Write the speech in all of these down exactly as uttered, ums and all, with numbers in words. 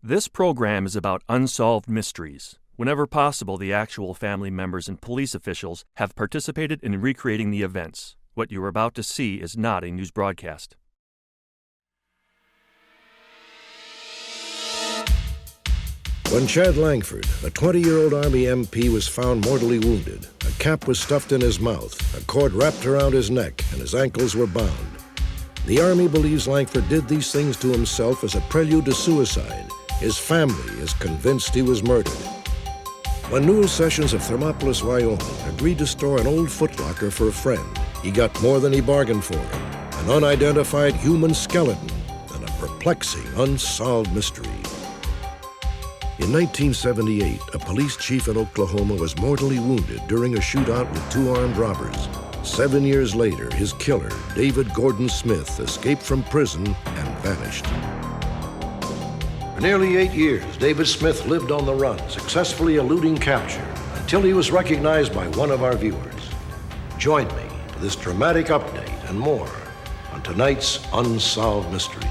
This program is about unsolved mysteries. Whenever possible, the actual family members and police officials have participated in recreating the events. What you are about to see is not a news broadcast. When Chad Langford, a twenty-year-old Army M P, was found mortally wounded, a cap was stuffed in his mouth, a cord wrapped around his neck, and his ankles were bound. The Army believes Langford did these things to himself as a prelude to suicide. His family is convinced he was murdered. When Newell Sessions of Thermopolis, Wyoming, agreed to store an old footlocker for a friend, he got more than he bargained for, an unidentified human skeleton and a perplexing, unsolved mystery. In nineteen seventy-eight, a police chief in Oklahoma was mortally wounded during a shootout with two armed robbers. Seven years later, his killer, David Gordon Smith, escaped from prison and vanished. For nearly eight years, David Smith lived on the run, successfully eluding capture, until he was recognized by one of our viewers. Join me for this dramatic update and more on tonight's Unsolved Mysteries.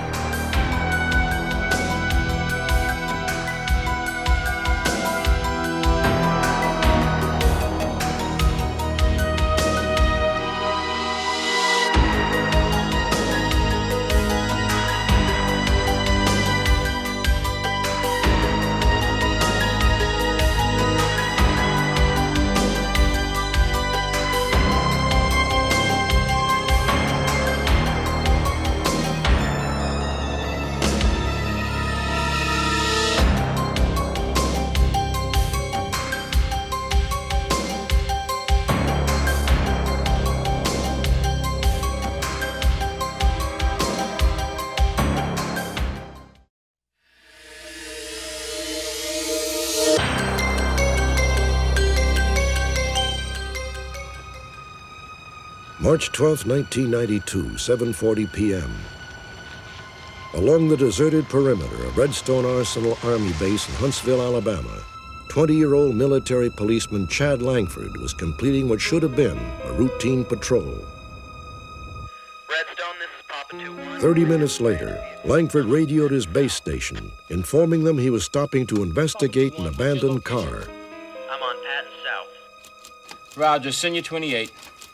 March twelfth, nineteen ninety-two, seven forty p.m. Along the deserted perimeter of Redstone Arsenal Army Base in Huntsville, Alabama, twenty-year-old military policeman Chad Langford was completing what should have been a routine patrol. Redstone, this is Papa two one. Thirty minutes later, Langford radioed his base station, informing them he was stopping to investigate an abandoned car. I'm on Patton South. Roger, send you twenty-eight.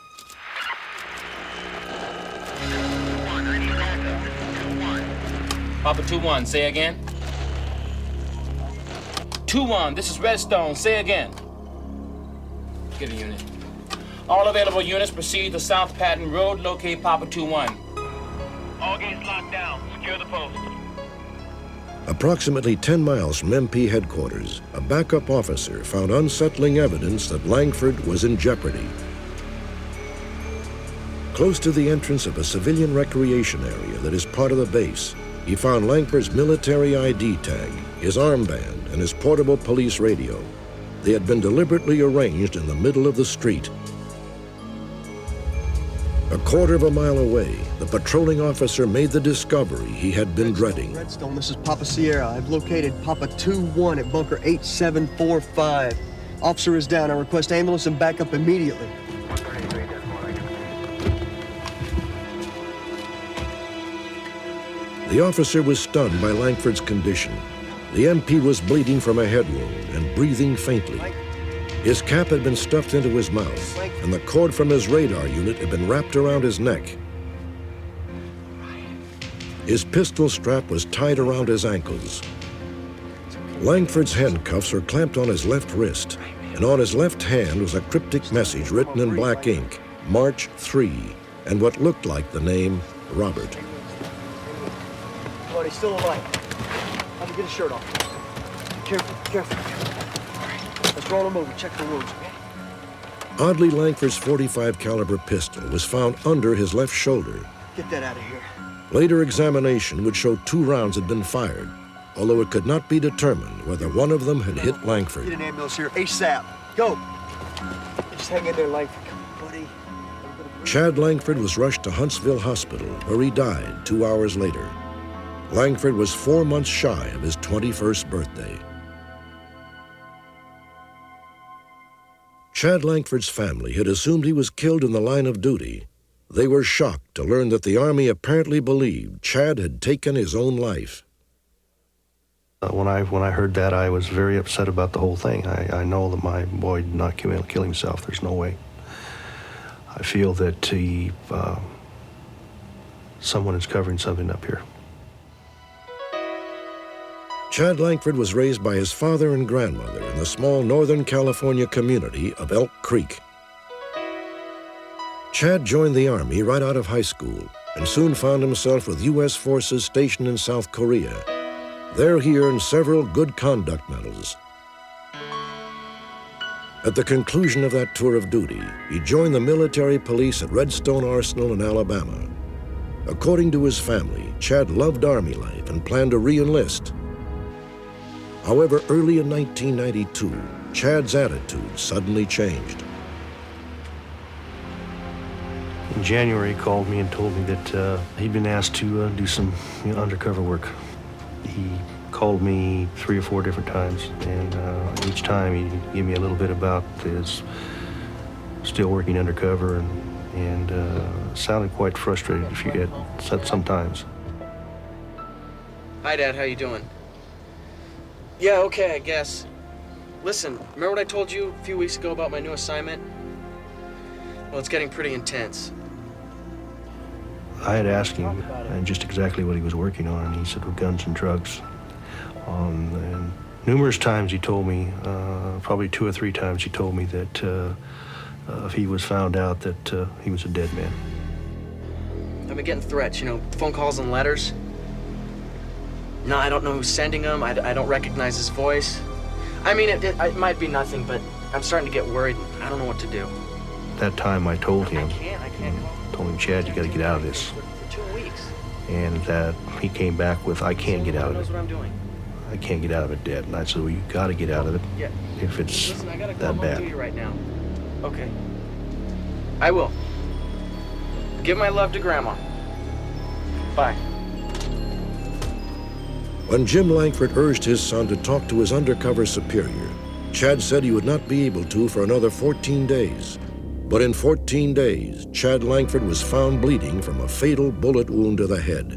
Papa two one, say again. two one, this is Redstone, say again. Get a unit. All available units proceed to South Patton Road, locate Papa two one. All gates locked down, secure the post. Approximately ten miles from M P headquarters, a backup officer found unsettling evidence that Langford was in jeopardy. Close to the entrance of a civilian recreation area that is part of the base, he found Langford's military I D tag, his armband, and his portable police radio. They had been deliberately arranged in the middle of the street. A quarter of a mile away, the patrolling officer made the discovery he had been dreading. Redstone, this is Papa Sierra. I've located Papa two one at bunker eight seven four five. Officer is down. I request ambulance and backup immediately. The officer was stunned by Langford's condition. The M P was bleeding from a head wound and breathing faintly. His cap had been stuffed into his mouth, and the cord from his radar unit had been wrapped around his neck. His pistol strap was tied around his ankles. Langford's handcuffs were clamped on his left wrist, and on his left hand was a cryptic message written in black ink, March three, and what looked like the name Robert. He's still alive. Have to get his shirt off. Careful, careful. Let's roll him over. Check for wounds, okay? Oddly, Langford's forty-five caliber pistol was found under his left shoulder. Get that out of here. Later examination would show two rounds had been fired, although it could not be determined whether one of them had hit Langford. Get an ambulance here ASAP. Go. Just hang in there, Langford. Come on, buddy. Chad Langford was rushed to Huntsville Hospital, where he died two hours later. Langford was four months shy of his twenty-first birthday. Chad Langford's family had assumed he was killed in the line of duty. They were shocked to learn that the Army apparently believed Chad had taken his own life. Uh, when I when I heard that, I was very upset about the whole thing. I, I know that my boy did not kill, kill himself. There's no way. I feel that he, uh, someone is covering something up here. Chad Langford was raised by his father and grandmother in the small Northern California community of Elk Creek. Chad joined the Army right out of high school and soon found himself with U S forces stationed in South Korea. There he earned several good conduct medals. At the conclusion of that tour of duty, he joined the military police at Redstone Arsenal in Alabama. According to his family, Chad loved Army life and planned to re-enlist. However, early in nineteen ninety-two, Chad's attitude suddenly changed. In January, he called me and told me that uh, he'd been asked to uh, do some you know, undercover work. He called me three or four different times, and uh, each time he gave me a little bit about his still working undercover, and, and uh, sounded quite frustrated if you had said sometimes. Hi, Dad. How you doing? Yeah, okay, I guess. Listen, remember what I told you a few weeks ago about my new assignment? Well, it's getting pretty intense. I had asked him uh, just exactly what he was working on, and he said, well, guns and drugs. Um, and numerous times he told me, uh, probably two or three times he told me that uh, uh, if he was found out that uh, he was a dead man. I've been getting threats, you know, phone calls and letters. No, I don't know who's sending them. I, I don't recognize his voice. I mean, it, it, it might be nothing, but I'm starting to get worried. I don't know what to do. That time I told him, I can't, I can't call. told him, Chad, you got to get out of this. For, for two weeks. And that he came back with, I can't get out of knows it. what I'm doing. I can't get out of it dead. And I said, well, you got to get out of it Yeah. if it's Listen, I gotta go that home to bad. you right now. Okay. I will. Give my love to Grandma. Bye. When Jim Langford urged his son to talk to his undercover superior, Chad said he would not be able to for another fourteen days. But in fourteen days, Chad Langford was found bleeding from a fatal bullet wound to the head.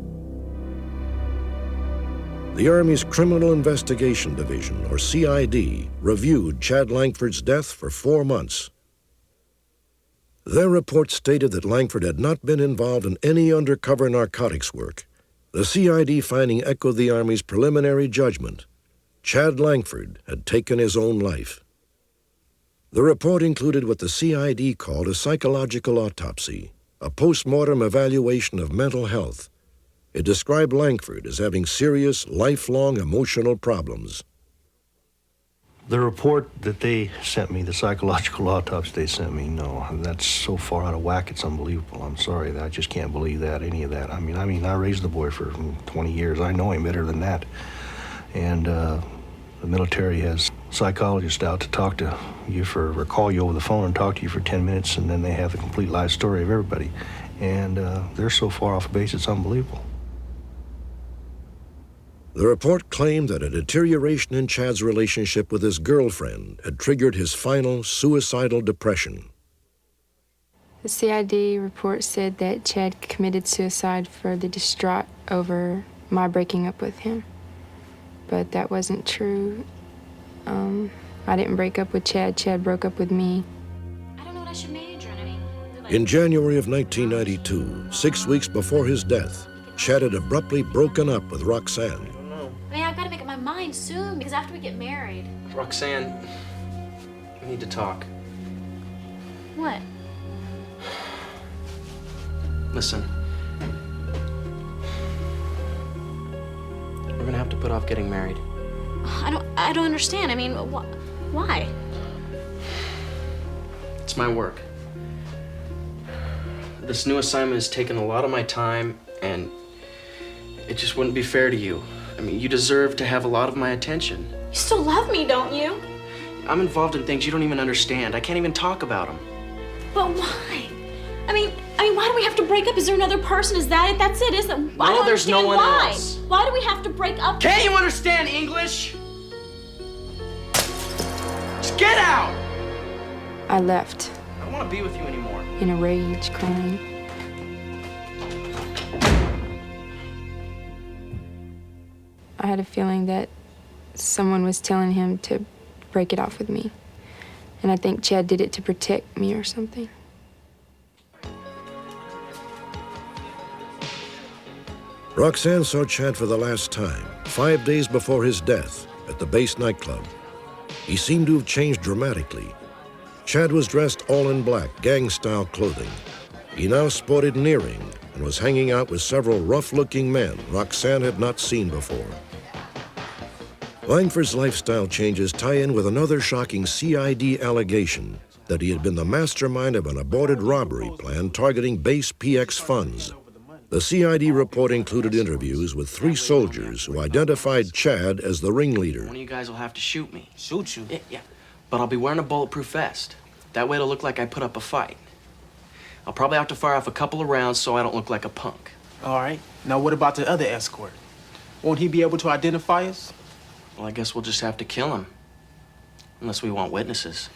The Army's Criminal Investigation Division, or C I D, reviewed Chad Langford's death for four months. Their report stated that Langford had not been involved in any undercover narcotics work. The C I D finding echoed the Army's preliminary judgment. Chad Langford had taken his own life. The report included what the C I D called a psychological autopsy, a post-mortem evaluation of mental health. It described Langford as having serious, lifelong emotional problems. The report that they sent me, the psychological autopsy they sent me, no, that's so far out of whack, it's unbelievable. I'm sorry, I just can't believe that, any of that. I mean, I mean, I raised the boy for twenty years. I know him better than that. And uh, the military has psychologists out to talk to you for, or call you over the phone and talk to you for ten minutes, and then they have the complete life story of everybody. And uh, they're so far off base, it's unbelievable. The report claimed that a deterioration in Chad's relationship with his girlfriend had triggered his final suicidal depression. The C I D report said that Chad committed suicide for the distraught over my breaking up with him. But that wasn't true. Um, I didn't break up with Chad. Chad broke up with me. I don't know what I should major in. I mean, In January of nineteen ninety-two, six weeks before his death, Chad had abruptly broken up with Roxanne. I mean, I've got to make up my mind soon because after we get married. Roxanne, we need to talk. What? Listen. We're gonna have to put off getting married. I don't. I don't understand. I mean, wh why? It's my work. This new assignment has taken a lot of my time, and it just wouldn't be fair to you. I mean, you deserve to have a lot of my attention. You still love me, don't you? I'm involved in things you don't even understand. I can't even talk about them. But why? I mean, I mean, why do we have to break up? Is there another person? Is that it? That's it, isn't it? I No, don't there's no understand one why. else. Why do we have to break up? Can't you understand English? Just get out! I left I don't want to be with you anymore. in a rage, crying. I had a feeling that someone was telling him to break it off with me. And I think Chad did it to protect me or something. Roxanne saw Chad for the last time, five days before his death, at the Base nightclub. He seemed to have changed dramatically. Chad was dressed all in black, gang-style clothing. He now sported an earring and was hanging out with several rough-looking men Roxanne had not seen before. Langford's lifestyle changes tie in with another shocking C I D allegation that he had been the mastermind of an aborted robbery plan targeting Base P X funds. The C I D report included interviews with three soldiers who identified Chad as the ringleader. One of you guys will have to shoot me. Shoot you? Yeah, yeah. But I'll be wearing a bulletproof vest. That way it'll look like I put up a fight. I'll probably have to fire off a couple of rounds so I don't look like a punk. All right. Now what about the other escort? Won't he be able to identify us? Well, I guess we'll just have to kill him. Unless we want witnesses.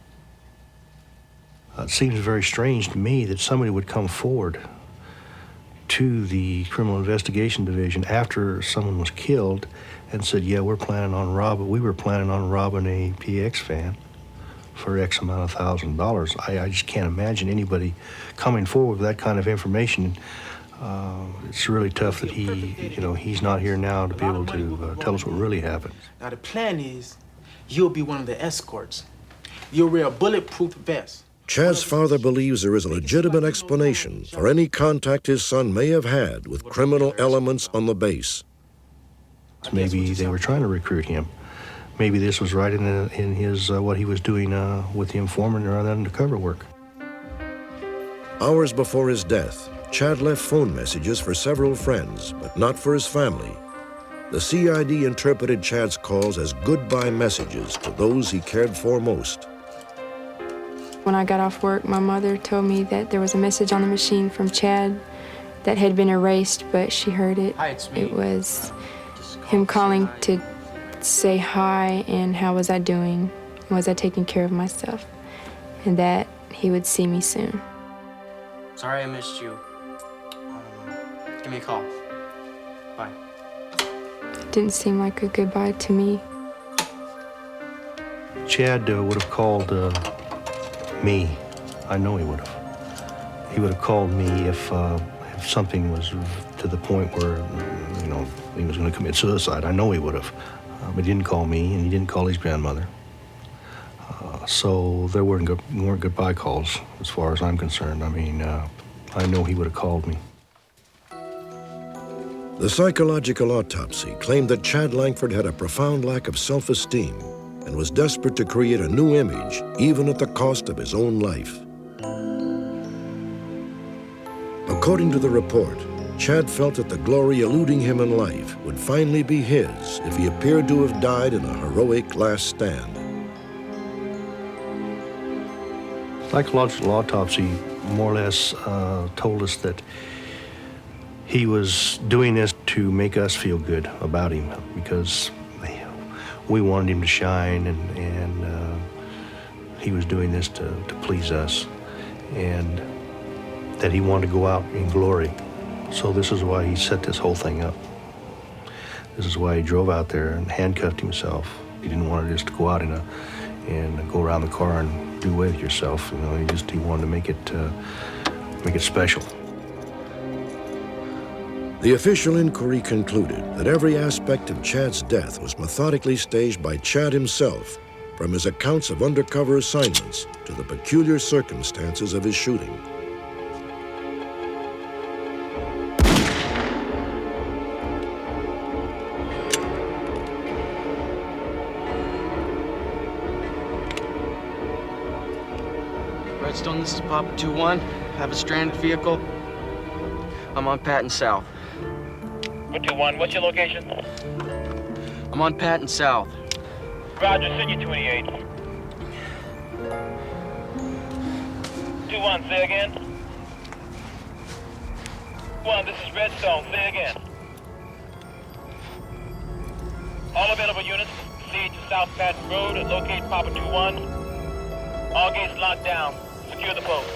Uh, it seems very strange to me that somebody would come forward to the Criminal Investigation Division after someone was killed and said, yeah, we're planning on robbing, we were planning on robbing a P X fan for X amount of thousand dollars. I, I just can't imagine anybody coming forward with that kind of information. Uh, it's really tough that he, you know, he's not here now to be able to uh, tell us what really happened. Now the plan is, you'll be one of the escorts. You'll wear a bulletproof vest. Chad's father believes there is a legitimate explanation for any contact his son may have had with criminal elements on the base. Maybe they were trying to recruit him. Maybe this was right in, the, in his, uh, what he was doing uh, with the informant or that undercover work. Hours before his death, Chad left phone messages for several friends, but not for his family. The C I D interpreted Chad's calls as goodbye messages to those he cared for most. When I got off work, my mother told me that there was a message on the machine from Chad that had been erased, but she heard it. Hi, it's me. It was him calling to say hi and how was I doing, was I taking care of myself, and that he would see me soon. Sorry I missed you. Um, give me a call. Bye. It didn't seem like a goodbye to me. Chad uh, would have called uh, me. I know he would have. He would have called me if, uh, if something was to the point where, you know, he was going to commit suicide. I know he would have. Uh, but he didn't call me, and he didn't call his grandmother. Uh, so there weren't, good, weren't goodbye calls, as far as I'm concerned. I mean, uh, I know he would have called me. The psychological autopsy claimed that Chad Langford had a profound lack of self-esteem and was desperate to create a new image, even at the cost of his own life. According to the report, Chad felt that the glory eluding him in life would finally be his if he appeared to have died in a heroic last stand. Psychological autopsy more or less uh, told us that he was doing this to make us feel good about him because we wanted him to shine, and, and uh, he was doing this to, to please us, and that he wanted to go out in glory. So this is why he set this whole thing up. This is why he drove out there and handcuffed himself. He didn't want to just go out in a, and go around the car and do away with yourself. You know, he just he wanted to make it uh, make it special. The official inquiry concluded that every aspect of Chad's death was methodically staged by Chad himself, from his accounts of undercover assignments to the peculiar circumstances of his shooting. Redstone, this is Papa two one. Have a stranded vehicle. I'm on Patton South. two one, what's your location? I'm on Patton South. Roger, send you twenty-eight. two one, say again. one, this is Redstone, say again. All available units, proceed to South Patton Road and locate Papa two one. All gates locked down. Secure the post.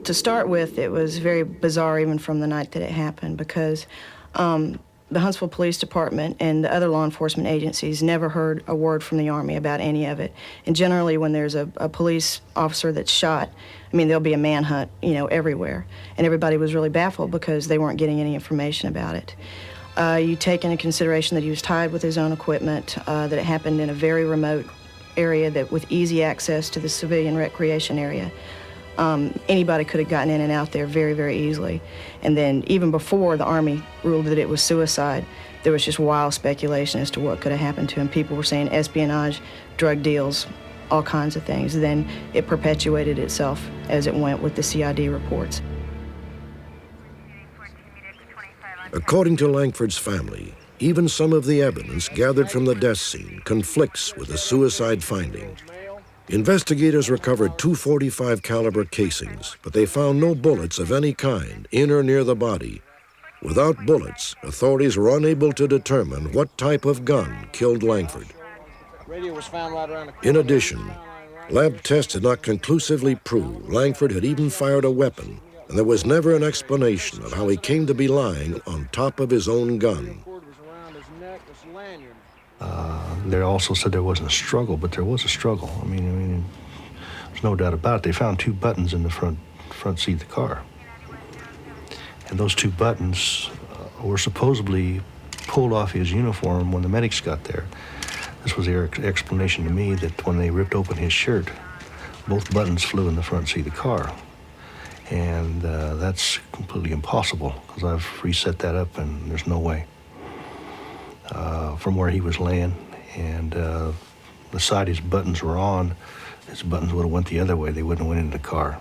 To start with, it was very bizarre even from the night that it happened because um, the Huntsville Police Department and the other law enforcement agencies never heard a word from the Army about any of it. And generally when there's a, a police officer that's shot, I mean, there'll be a manhunt, you know, everywhere. And everybody was really baffled because they weren't getting any information about it. Uh, you take into consideration that he was tied with his own equipment, uh, that it happened in a very remote area that with easy access to the civilian recreation area. Um, anybody could have gotten in and out there very, very easily. And then even before the Army ruled that it was suicide, there was just wild speculation as to what could have happened to him. People were saying espionage, drug deals, all kinds of things. Then it perpetuated itself as it went with the C I D reports. According to Langford's family, even some of the evidence gathered from the death scene conflicts with the suicide finding. Investigators recovered two forty-five caliber casings, but they found no bullets of any kind in or near the body. Without bullets, authorities were unable to determine what type of gun killed Langford. In addition, lab tests did not conclusively prove Langford had even fired a weapon, and there was never an explanation of how he came to be lying on top of his own gun. Uh, they also said there wasn't a struggle, but there was a struggle. I mean, I mean, there's no doubt about it. They found two buttons in the front front seat of the car. And those two buttons uh, were supposedly pulled off his uniform when the medics got there. This was their explanation to me that when they ripped open his shirt, both buttons flew in the front seat of the car. And uh, that's completely impossible because I've reset that up and there's no way. Uh, from where he was laying, and uh, the side his buttons were on, his buttons would have went the other way. They wouldn't have went into the car.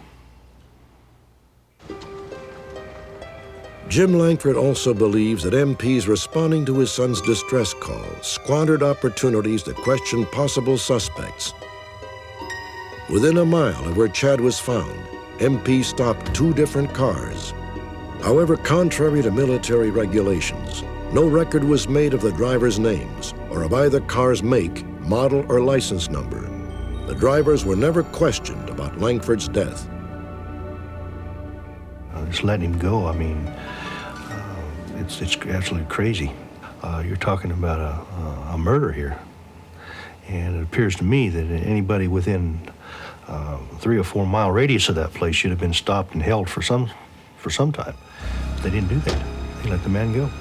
Jim Langford also believes that M Ps responding to his son's distress call squandered opportunities to question possible suspects. Within a mile of where Chad was found, M Ps stopped two different cars. However, contrary to military regulations, no record was made of the drivers' names or of either car's make, model, or license number. The drivers were never questioned about Langford's death. Uh, just letting him go, I mean, uh, it's, it's absolutely crazy. Uh, you're talking about a, a murder here. And it appears to me that anybody within uh, three or four mile radius of that place should have been stopped and held for some, for some time. But they didn't do that. They let the man go.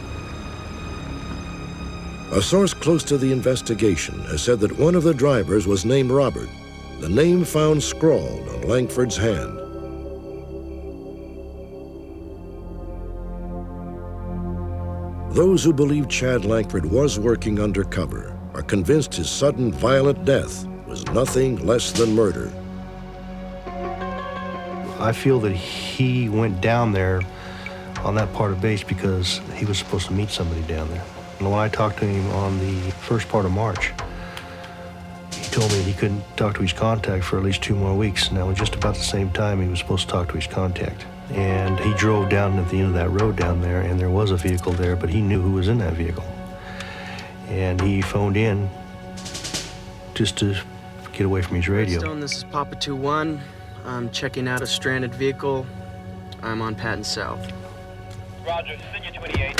A source close to the investigation has said that one of the drivers was named Robert, the name found scrawled on Langford's hand. Those who believe Chad Langford was working undercover are convinced his sudden violent death was nothing less than murder. I feel that he went down there on that part of base because he was supposed to meet somebody down there. And when I talked to him on the first part of March, he told me he couldn't talk to his contact for at least two more weeks. And that was just about the same time he was supposed to talk to his contact. And he drove down at the end of that road down there, and there was a vehicle there, but he knew who was in that vehicle. And he phoned in just to get away from his radio. Redstone, this is Papa two one. I'm checking out a stranded vehicle. I'm on Patton South. Roger, Senior twenty-eight.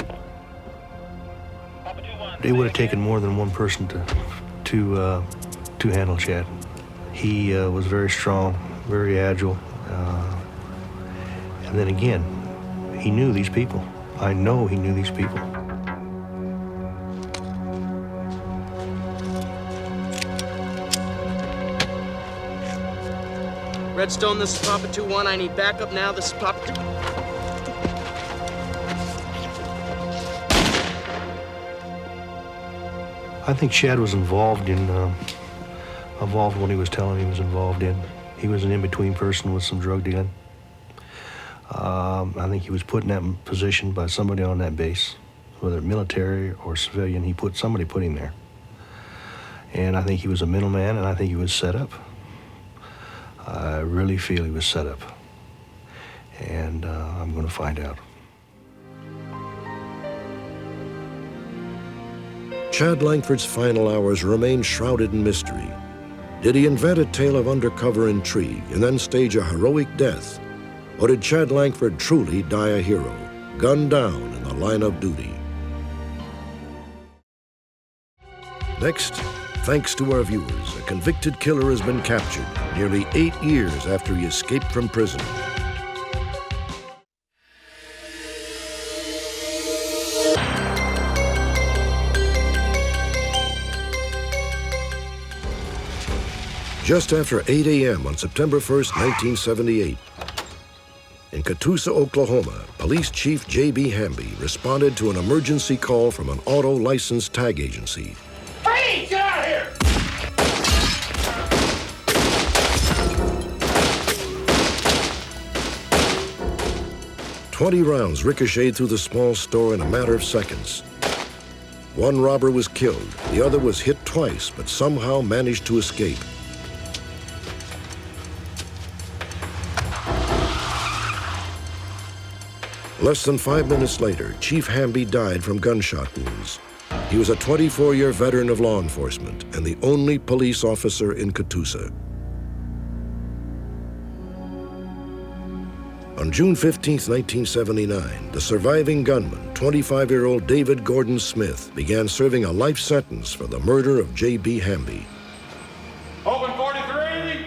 It would have taken more than one person to to uh, to handle Chad. He uh, was very strong, very agile, uh, and then again, he knew these people. I know he knew these people. Redstone, this is Papa two one. I need backup now. This is Papa two. I think Chad was involved in, uh, involved what he was telling me he was involved in. He was an in-between person with some drug dealing. Um, I think he was put in that position by somebody on that base, whether military or civilian. He put somebody put him there. And I think he was a middleman, and I think he was set up. I really feel he was set up. And uh, I'm going to find out. Chad Langford's final hours remain shrouded in mystery. Did he invent a tale of undercover intrigue and then stage a heroic death? Or did Chad Langford truly die a hero, gunned down in the line of duty? Next, thanks to our viewers, a convicted killer has been captured nearly eight years after he escaped from prison. Just after eight a m on September first, nineteen seventy-eight, in Catoosa, Oklahoma, Police Chief J B Hamby responded to an emergency call from an auto license tag agency. Freeze! Get out of here! Twenty rounds ricocheted through the small store in a matter of seconds. One robber was killed. The other was hit twice, but somehow managed to escape. Less than five minutes later, Chief Hamby died from gunshot wounds. He was a twenty-four-year veteran of law enforcement and the only police officer in Catoosa. On June fifteenth, nineteen seventy-nine, the surviving gunman, twenty-five-year-old David Gordon Smith, began serving a life sentence for the murder of J B Hamby. Open forty-three!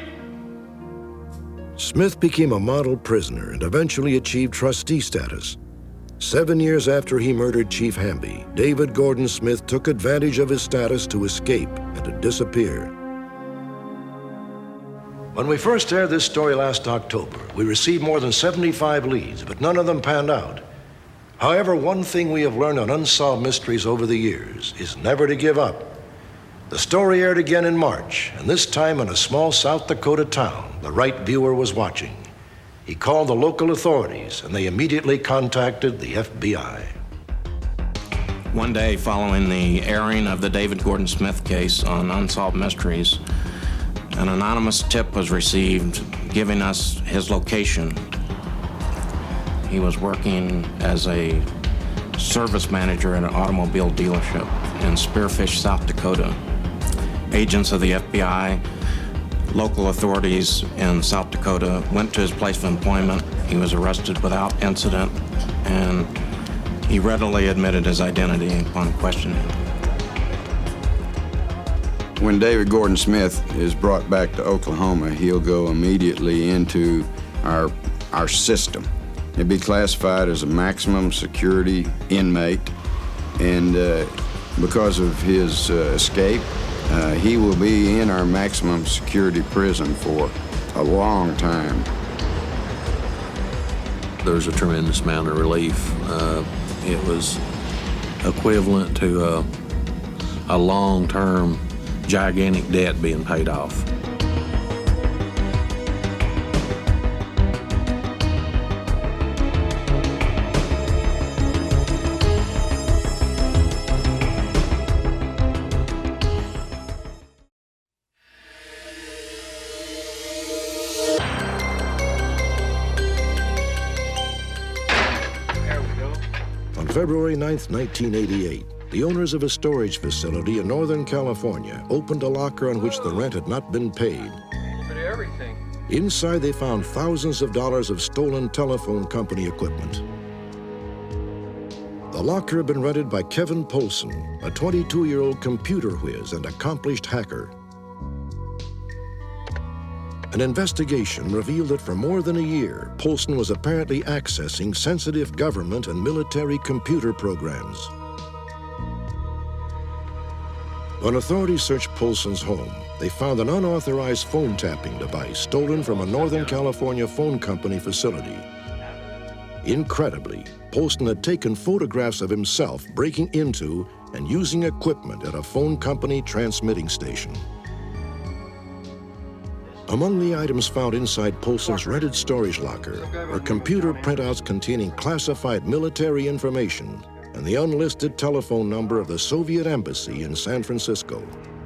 Smith became a model prisoner and eventually achieved trustee status. Seven years after he murdered Chief Hamby, David Gordon Smith took advantage of his status to escape and to disappear. When we first aired this story last October, we received more than seventy-five leads, but none of them panned out. However, one thing we have learned on Unsolved Mysteries over the years is never to give up. The story aired again in March, and this time in a small South Dakota town the right viewer was watching. He called the local authorities, and they immediately contacted the F B I. One day following the airing of the David Gordon Smith case on Unsolved Mysteries, an anonymous tip was received giving us his location. He was working as a service manager at an automobile dealership in Spearfish, South Dakota. Agents of the F B I, local authorities in South Dakota went to his place of employment. He was arrested without incident, and he readily admitted his identity upon questioning. When David Gordon Smith is brought back to Oklahoma, he'll go immediately into our, our system. He'll be classified as a maximum security inmate, and uh, because of his uh, escape, uh, he will be in our maximum security prison for a long time. There's a tremendous amount of relief. Uh, it was equivalent to a, a long-term gigantic debt being paid off. On February ninth, nineteen eighty-eight, the owners of a storage facility in Northern California opened a locker on which the rent had not been paid. Everything. Inside, they found thousands of dollars of stolen telephone company equipment. The locker had been rented by Kevin Polson, a twenty-two-year-old computer whiz and accomplished hacker. An investigation revealed that for more than a year, Polson was apparently accessing sensitive government and military computer programs. When authorities searched Polson's home, they found an unauthorized phone tapping device stolen from a Northern California phone company facility. Incredibly, Polson had taken photographs of himself breaking into and using equipment at a phone company transmitting station. Among the items found inside Polson's rented storage locker were computer printouts containing classified military information and the unlisted telephone number of the Soviet embassy in San Francisco.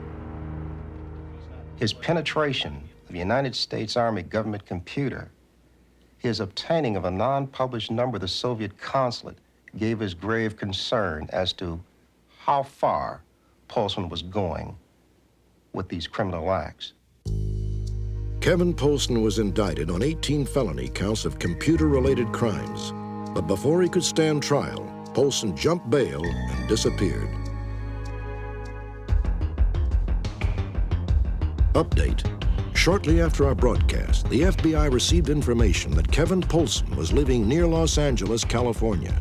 His penetration of the United States Army government computer, his obtaining of a non-published number of the Soviet consulate gave us grave concern as to how far Polson was going with these criminal acts. Kevin Polson was indicted on eighteen felony counts of computer-related crimes. But before he could stand trial, Polson jumped bail and disappeared. Update. Shortly after our broadcast, the F B I received information that Kevin Polson was living near Los Angeles, California.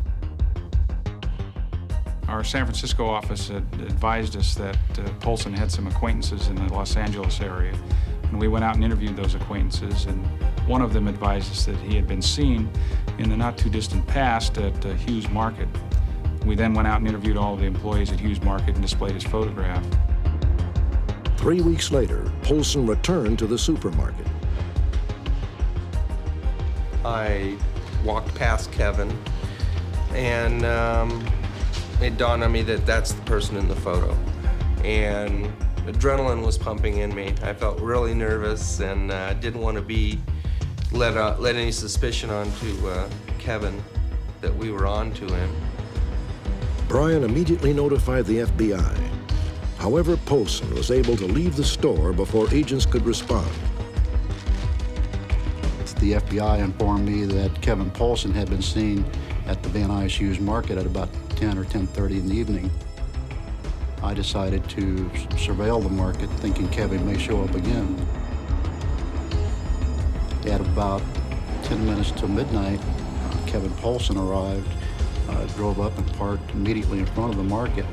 Our San Francisco office had advised us that uh, Polson had some acquaintances in the Los Angeles area. And we went out and interviewed those acquaintances, and one of them advised us that he had been seen in the not-too-distant past at uh, Hughes Market. We then went out and interviewed all of the employees at Hughes Market and displayed his photograph. Three weeks later, Polson returned to the supermarket. I walked past Kevin, and um, it dawned on me that that's the person in the photo. And adrenaline was pumping in me. I felt really nervous and uh, didn't want to be let uh, let any suspicion onto uh, Kevin that we were on to him. Brian immediately notified the F B I. However, Polson was able to leave the store before agents could respond. The F B I informed me that Kevin Polson had been seen at the Van Nuys Hughes Market at about ten or ten thirty in the evening. I decided to surveil the market, thinking Kevin may show up again. At about ten minutes to midnight, uh, Kevin Polson arrived, uh, drove up and parked immediately in front of the market.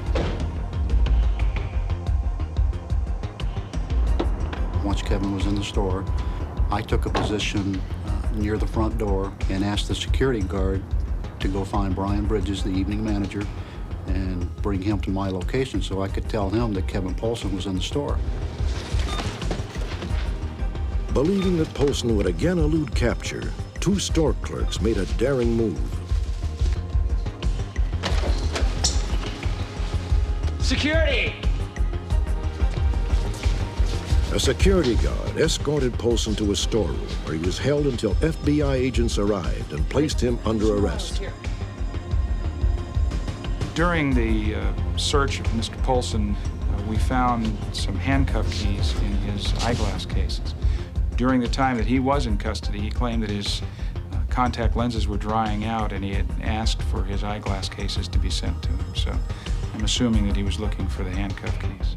Once Kevin was in the store, I took a position uh, near the front door and asked the security guard to go find Brian Bridges, the evening manager, and bring him to my location so I could tell him that Kevin Polson was in the store. Believing that Polson would again elude capture, two store clerks made a daring move. Security! A security guard escorted Polson to a storeroom where he was held until F B I agents arrived and placed him under arrest. During the uh, search of Mister Polson, uh, we found some handcuff keys in his eyeglass cases. During the time that he was in custody, he claimed that his uh, contact lenses were drying out and he had asked for his eyeglass cases to be sent to him. So I'm assuming that he was looking for the handcuff keys.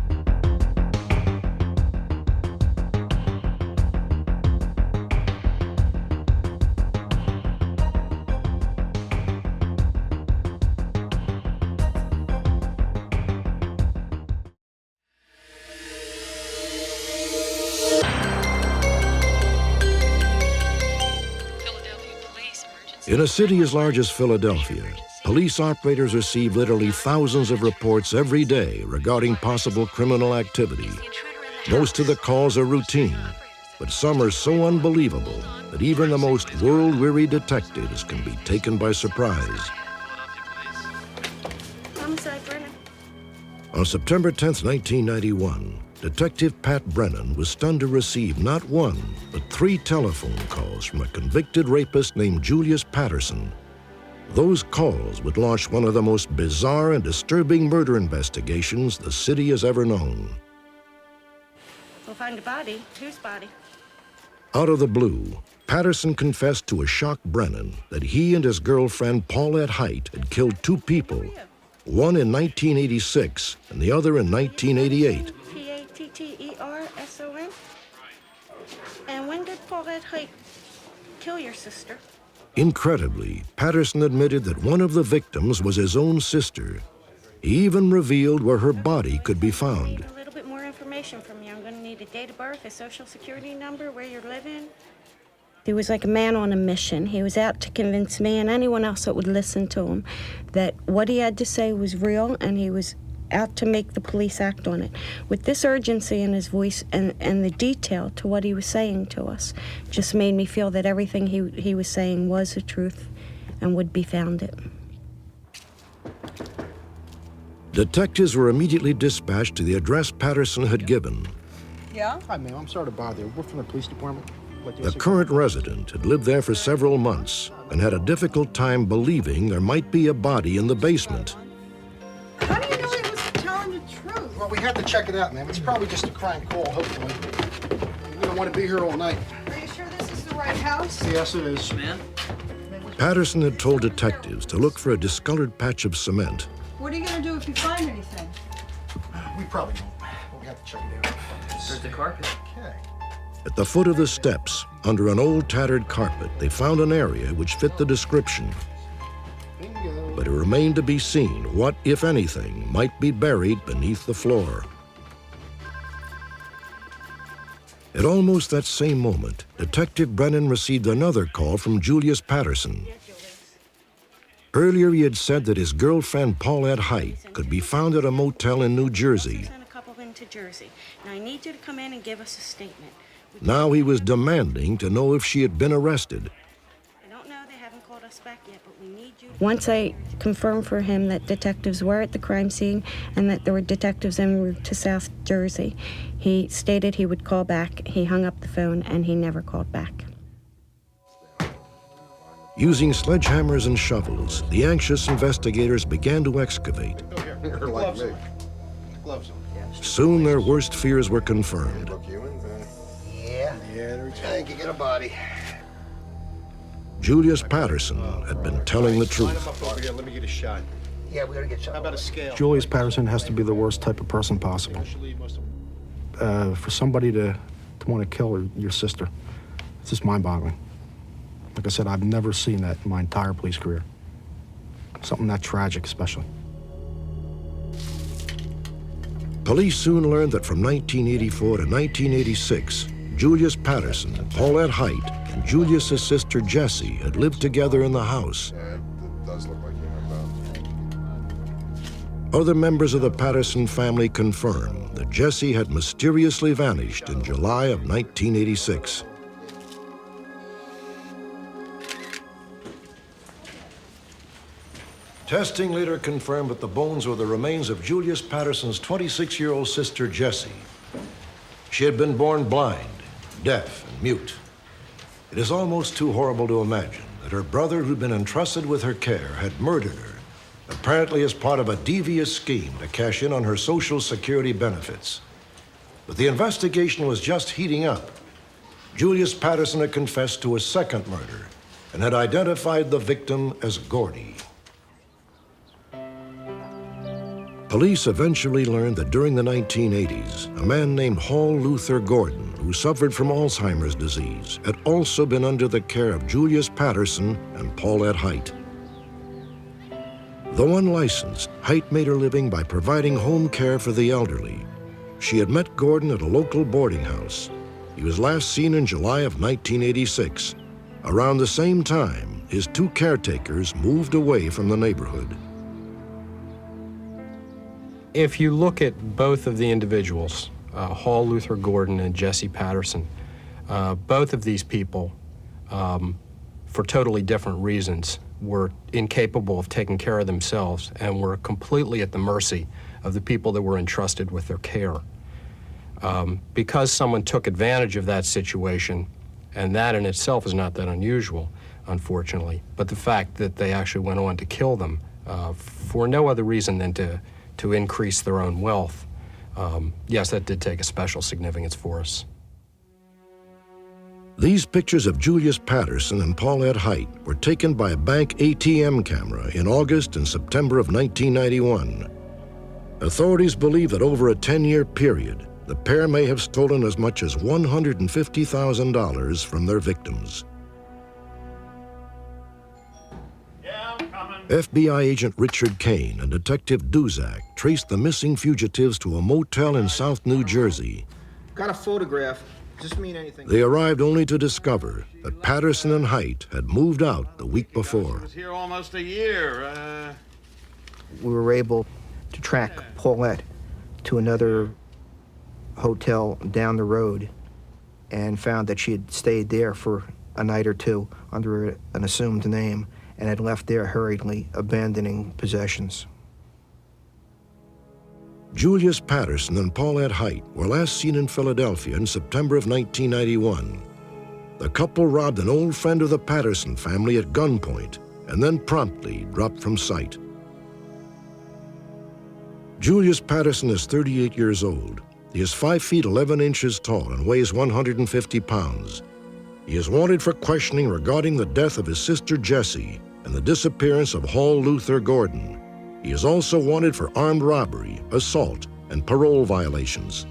In a city as large as Philadelphia, police operators receive literally thousands of reports every day regarding possible criminal activity. Most of the calls are routine, but some are so unbelievable that even the most world-weary detectives can be taken by surprise. On September tenth, nineteen ninety-one, Detective Pat Brennan was stunned to receive not one, but three telephone calls from a convicted rapist named Julius Patterson. Those calls would launch one of the most bizarre and disturbing murder investigations the city has ever known. We'll find a body. Whose body? Out of the blue, Patterson confessed to a shocked Brennan that he and his girlfriend Paulette Height had killed two people, one in nineteen eighty-six and the other in nineteen eighty-eight. P A T T E R S O N? And when did Paulette Height kill your sister? Incredibly, Patterson admitted that one of the victims was his own sister. He even revealed where her body could be found. A little bit more information from you. I'm going to need a date of birth, a social security number, where you're living. He was like a man on a mission. He was out to convince me and anyone else that would listen to him that what he had to say was real, and he was out to make the police act on it. With this urgency in his voice and, and the detail to what he was saying to us just made me feel that everything he, he was saying was the truth and would be founded. Detectives were immediately dispatched to the address Patterson had given. Yeah? Hi, ma'am. I'm sorry to bother you. We're from the police department. The current resident had lived there for several months and had a difficult time believing there might be a body in the basement. How do you know he was telling the truth? Well, we have to check it out, ma'am. It's probably just a crank call, hopefully. We don't don't want to be here all night. Are you sure this is the right house? Yes, it is. Man? Patterson had told detectives to look for a discolored patch of cement. What are you going to do if you find anything? We probably won't. We have to check it out. There's the carpet. Okay. At the foot of the steps, under an old tattered carpet, they found an area which fit the description. Bingo. But it remained to be seen what, if anything, might be buried beneath the floor. At almost that same moment, Detective Brennan received another call from Julius Patterson. Earlier, he had said that his girlfriend, Paulette Height, could be found at a motel in New Jersey. Send a couple into Jersey. Now, I need you to come in and give us a statement. Now he was demanding to know if she had been arrested. I don't know, they haven't called us back yet, but we need you. Once I confirmed for him that detectives were at the crime scene and that there were detectives en route to South Jersey, he stated he would call back. He hung up the phone and he never called back. Using sledgehammers and shovels, the anxious investigators began to excavate. You're like me. Gloves on. Soon their worst fears were confirmed. Yeah. Yeah, thank you. Get a body. Julius Patterson had been telling the truth. Line them up over here. Let me get a shot. Yeah, we gotta get shot. How about a scale? Julius Patterson has to be the worst type of person possible. Uh, for somebody to, to want to kill your sister, it's just mind-boggling. Like I said, I've never seen that in my entire police career. Something that tragic, especially. Police soon learned that from nineteen eighty-four to nineteen eighty-six, Julius Patterson, Paulette Height, and Julius's sister Jessie had lived together in the house. Yeah, it does look like you. Other members of the Patterson family confirmed that Jessie had mysteriously vanished in July of nineteen eighty-six. Testing later confirmed that the bones were the remains of Julius Patterson's twenty-six-year-old sister, Jessie. She had been born blind, deaf, and mute. It is almost too horrible to imagine that her brother, who'd been entrusted with her care, had murdered her, apparently as part of a devious scheme to cash in on her Social Security benefits. But the investigation was just heating up. Julius Patterson had confessed to a second murder and had identified the victim as Gordy. Police eventually learned that during the nineteen eighties, a man named Hall Luther Gordon, who suffered from Alzheimer's disease, had also been under the care of Julius Patterson and Paulette Height. Though unlicensed, Height made her living by providing home care for the elderly. She had met Gordon at a local boarding house. He was last seen in July of nineteen eighty-six. Around the same time, his two caretakers moved away from the neighborhood. If you look at both of the individuals, uh, Hall Luther Gordon and Jessie Patterson, uh, both of these people, um, for totally different reasons, were incapable of taking care of themselves and were completely at the mercy of the people that were entrusted with their care. Um, because someone took advantage of that situation, and that in itself is not that unusual, unfortunately, but the fact that they actually went on to kill them uh, for no other reason than to to increase their own wealth, um, yes, that did take a special significance for us. These pictures of Julius Patterson and Paulette Height were taken by a bank A T M camera in August and September of nineteen ninety-one. Authorities believe that over a ten-year period, the pair may have stolen as much as one hundred fifty thousand dollars from their victims. F B I agent Richard Kane and Detective Duzak traced the missing fugitives to a motel in South New Jersey. Got a photograph. Does this mean anything? They arrived only to discover that Patterson and Height had moved out the week before. I was here almost a year. Uh... We were able to track Paulette to another hotel down the road and found that she had stayed there for a night or two under an assumed name and had left there hurriedly, abandoning possessions. Julius Patterson and Paulette Height were last seen in Philadelphia in September of nineteen ninety-one. The couple robbed an old friend of the Patterson family at gunpoint and then promptly dropped from sight. Julius Patterson is thirty-eight years old. He is five feet eleven inches tall and weighs one hundred fifty pounds. He is wanted for questioning regarding the death of his sister Jessie and the disappearance of Hall Luther Gordon. He is also wanted for armed robbery, assault, and parole violations.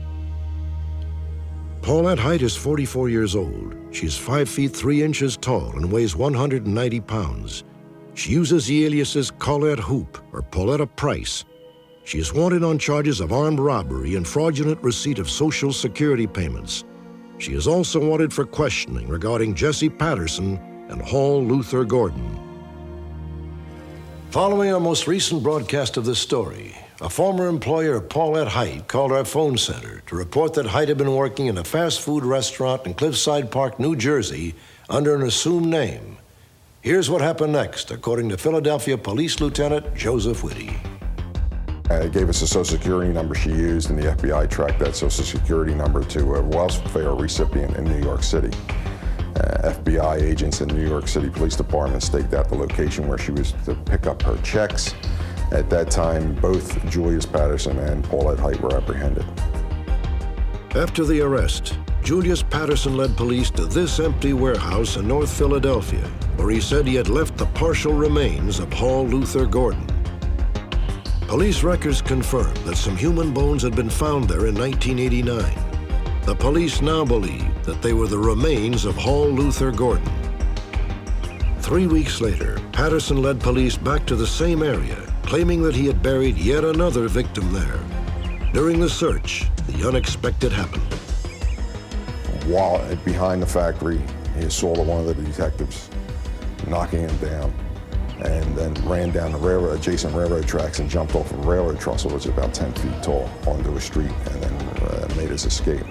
Paulette Height is forty-four years old. She is five feet three inches tall and weighs one hundred ninety pounds. She uses the aliases Colette Hoop or Pauletta Price. She is wanted on charges of armed robbery and fraudulent receipt of Social Security payments. She is also wanted for questioning regarding Jesse Patterson and Hall Luther Gordon. Following our most recent broadcast of this story, a former employer of Paulette Height called our phone center to report that Height had been working in a fast food restaurant in Cliffside Park, New Jersey, under an assumed name. Here's what happened next, according to Philadelphia Police Lieutenant Joseph Whitty. Uh, it gave us a Social Security number she used, and the F B I tracked that Social Security number to a welfare recipient in New York City. Uh, F B I agents in the New York City Police Department staked out the location where she was to pick up her checks. At that time, both Julius Patterson and Paulette Height were apprehended. After the arrest, Julius Patterson led police to this empty warehouse in North Philadelphia, where he said he had left the partial remains of Hall Luther Gordon. Police records confirmed that some human bones had been found there in nineteen eighty-nine. The police now believe that they were the remains of Hall Luther Gordon. Three weeks later, Patterson led police back to the same area, claiming that he had buried yet another victim there. During the search, the unexpected happened. While behind the factory, he assaulted one of the detectives, knocking him down, and then ran down the railroad, adjacent railroad tracks and jumped off a railroad trestle, which was about ten feet tall, onto a street, and then uh, made his escape.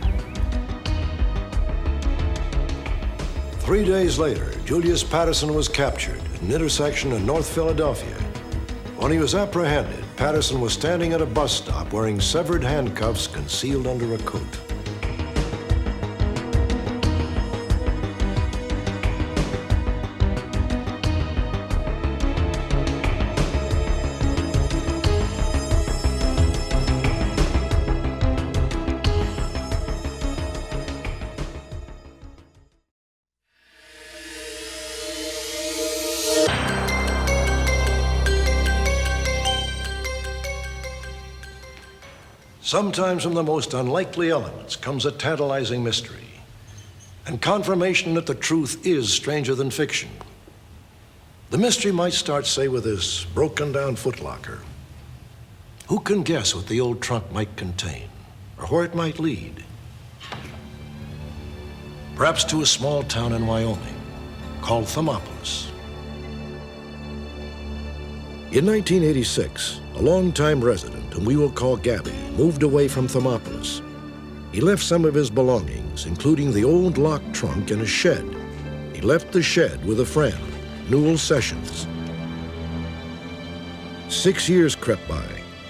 Three days later, Julius Patterson was captured at an intersection in North Philadelphia. When he was apprehended, Patterson was standing at a bus stop wearing severed handcuffs concealed under a coat. Sometimes from the most unlikely elements comes a tantalizing mystery and confirmation that the truth is stranger than fiction. The mystery might start, say, with this broken down footlocker. Who can guess what the old trunk might contain or where it might lead? Perhaps to a small town in Wyoming called Thermopolis. In nineteen eighty-six, a longtime resident, whom we will call Gabby, moved away from Thermopolis. He left some of his belongings, including the old locked trunk in a shed. He left the shed with a friend, Newell Sessions. Six years crept by.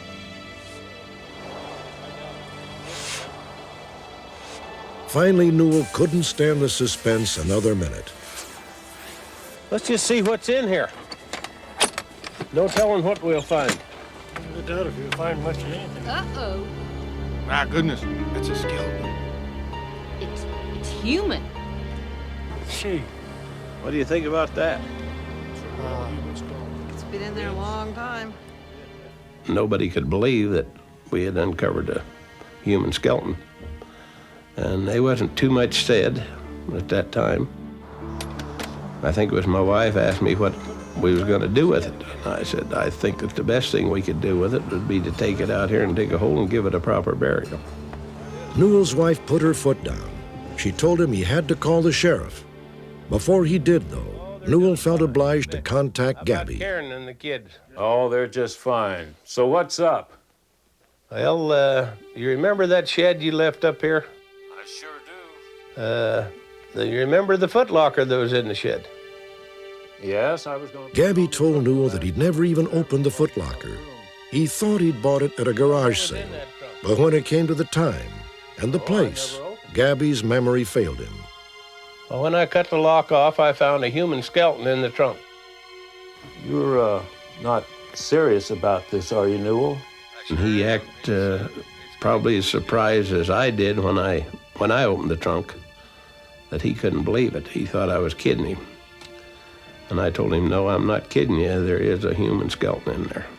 Finally, Newell couldn't stand the suspense another minute. Let's just see what's in here. No telling what we'll find. I doubt if you'll find much of anything. Uh-oh. My goodness, it's a skeleton. It's, it's human. Gee. What do you think about that? Uh, It's been in there a long time. Nobody could believe that we had uncovered a human skeleton. And there wasn't too much said at that time. I think it was my wife asked me what we was going to do with it. And I said, I think that the best thing we could do with it would be to take it out here and dig a hole and give it a proper burial. Newell's wife put her foot down. She told him he had to call the sheriff. Before he did, though, Newell felt obliged to contact Gabby. Karen and the kids. Oh, they're just fine. So what's up? Well, uh, you remember that shed you left up here? I sure do. Uh, do you remember the footlocker that was in the shed? Yes, I was going to... Gabby told Newell that he'd never even opened the footlocker. He thought he'd bought it at a garage sale, but when it came to the time and the place, Gabby's memory failed him. Well, when I cut the lock off, I found a human skeleton in the trunk. You're, uh, not serious about this, are you, Newell? And he acted uh, probably as surprised as I did when I, when I opened the trunk, that he couldn't believe it. He thought I was kidding him. And I told him, no, I'm not kidding you. There is a human skeleton in there.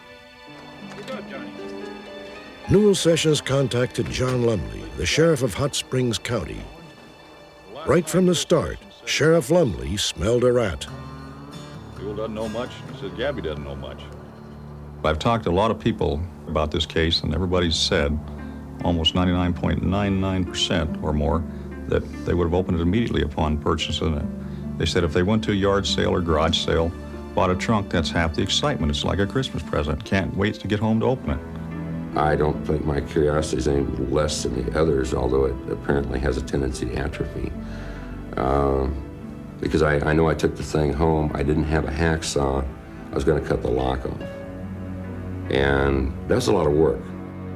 Newell Sessions contacted John Lumley, the sheriff of Hot Springs County. Right from the start, Sheriff Lumley smelled a rat. Newell doesn't know much. He said Gabby doesn't know much. I've talked to a lot of people about this case, and everybody's said, almost ninety-nine point nine nine percent or more, that they would have opened it immediately upon purchasing it. They said if they went to a yard sale or garage sale, bought a trunk, that's half the excitement. It's like a Christmas present. Can't wait to get home to open it. I don't think my curiosity is any less than the others, although it apparently has a tendency to atrophy. Uh, because I, I know I took the thing home, I didn't have a hacksaw, I was gonna cut the lock off. And that's a lot of work.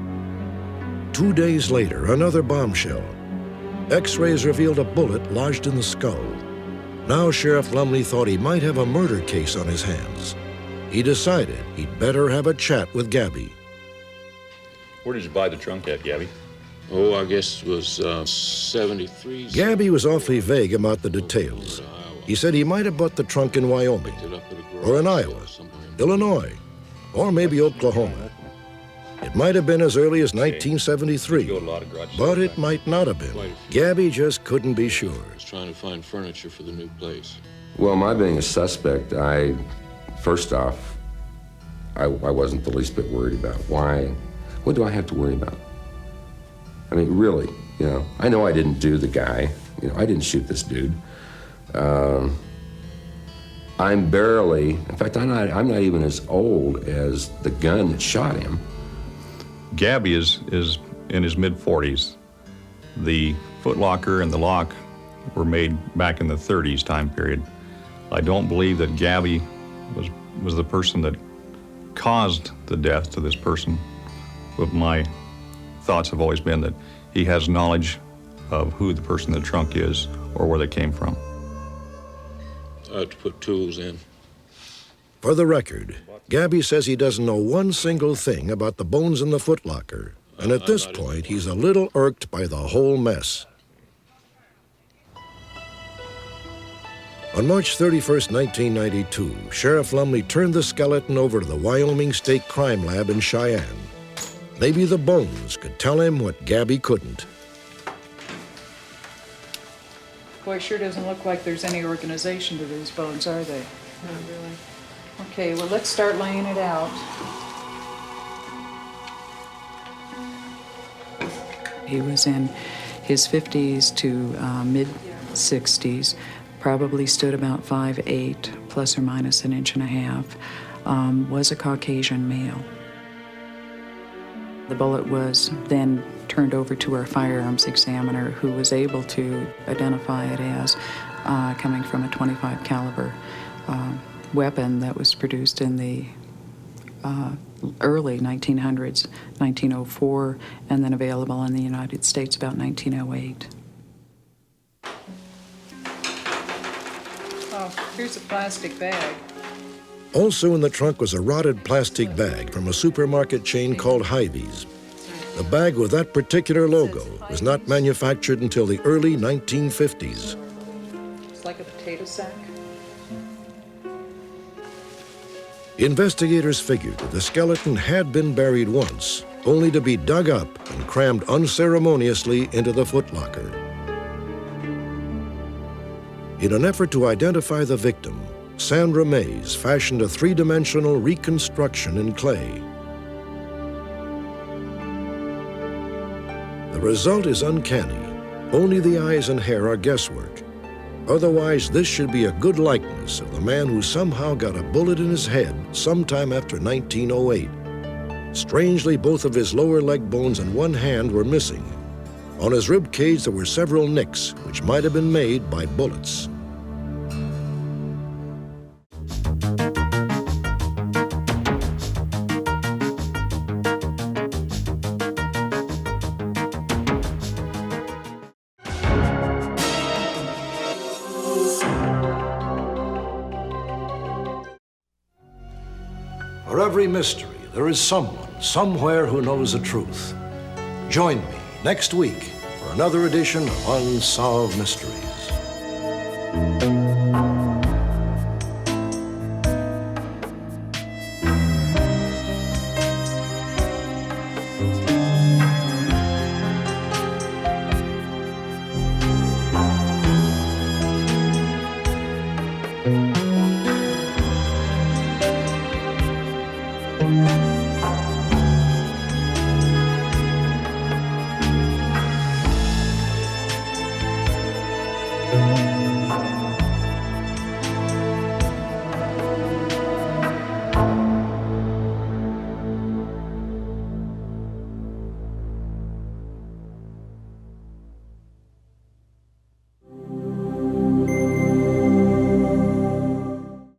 Two days later, another bombshell. X-rays revealed a bullet lodged in the skull. Now Sheriff Lumley thought he might have a murder case on his hands. He decided he'd better have a chat with Gabby. Where did you buy the trunk at, Gabby? Oh, I guess it was uh, seventy-three. Gabby was awfully vague about the details. He said he might have bought the trunk in Wyoming, or in Iowa, Illinois, or maybe Oklahoma. It might have been as early as nineteen seventy-three, but it might not have been. Gabby just couldn't be sure. I was trying to find furniture for the new place. Well, my being a suspect, I, first off, I, I wasn't the least bit worried about. Why? What do I have to worry about? I mean, really, you know, I know I didn't do the guy. You know, I didn't shoot this dude. Um, I'm barely, in fact, I'm not, I'm not even as old as the gun that shot him. Gabby is, is in his mid forties. The footlocker and the lock were made back in the thirties time period. I don't believe that Gabby was, was the person that caused the death to this person. But my thoughts have always been that he has knowledge of who the person in the trunk is or where they came from. I have to put tools in. For the record, Gabby says he doesn't know one single thing about the bones in the footlocker, and at this point, he's a little irked by the whole mess. On March thirty-first, nineteen ninety-two, Sheriff Lumley turned the skeleton over to the Wyoming State Crime Lab in Cheyenne. Maybe the bones could tell him what Gabby couldn't. Boy, it sure doesn't look like there's any organization to these bones, are they? Not really. Okay, well, let's start laying it out. He was in his fifties to uh, mid-sixties, probably stood about five eight, plus or minus an inch and a half, um, was a Caucasian male. The bullet was then turned over to our firearms examiner, who was able to identify it as uh, coming from a twenty-five caliber uh, weapon that was produced in the uh, early nineteen hundreds, nineteen oh four, and then available in the United States about nineteen oh eight. Oh, here's a plastic bag. Also in the trunk was a rotted plastic bag from a supermarket chain called Hy-Vee's. The bag with that particular logo was not manufactured until the early nineteen fifties. It's like a potato sack. Investigators figured that the skeleton had been buried once, only to be dug up and crammed unceremoniously into the footlocker. In an effort to identify the victim, Sandra Mays fashioned a three-dimensional reconstruction in clay. The result is uncanny. Only the eyes and hair are guesswork. Otherwise, this should be a good likeness of the man who somehow got a bullet in his head sometime after nineteen oh eight. Strangely, both of his lower leg bones and one hand were missing. On his rib cage, there were several nicks, which might have been made by bullets. For every mystery, there is someone, somewhere who knows the truth. Join me next week for another edition of Unsolved Mysteries.